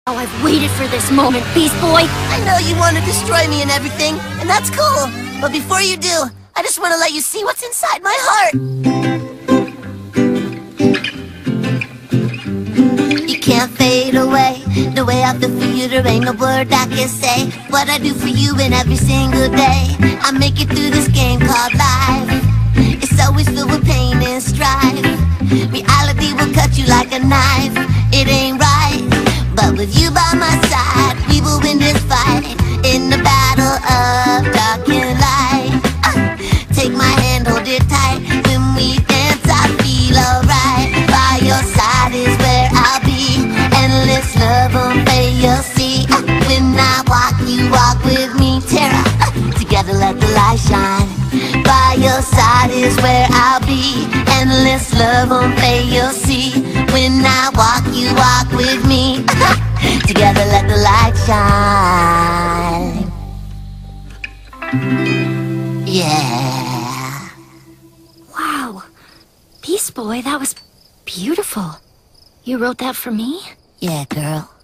Oh, I've waited for this moment, Beast Boy! I know you want to destroy me and everything, and that's cool. But before you do, I just want to let you see what's inside my heart. You can't fade away. The way I feel for you, there ain't no word I can say. What I do for you in every single day. I make it through this game called life. It's always filled with pain and strife. Reality will cut you like a knife. It ain't right. But with you by my side, we will win this fight in the battle of dark and light. Take my hand, hold it tight. When we dance, I feel alright. By your side is where I'll be. Endless love on pay, you'll see. When I walk, you walk with me, Tara. Together let the light shine. By your side is where I'll be. Endless love on pay, you'll see. When I walk, you walk with me. Together let the light shine. Yeah. Wow. Beast Boy, that was beautiful. You wrote that for me? Yeah, girl.